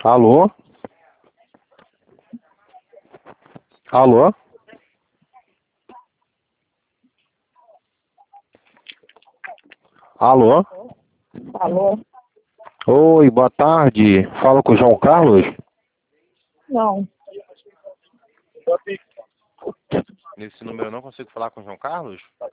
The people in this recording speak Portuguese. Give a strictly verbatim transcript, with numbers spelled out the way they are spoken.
Alô? Alô? Alô? Alô? Oi, boa tarde. Fala com o João Carlos? Não. Nesse número eu não consigo falar com o João Carlos?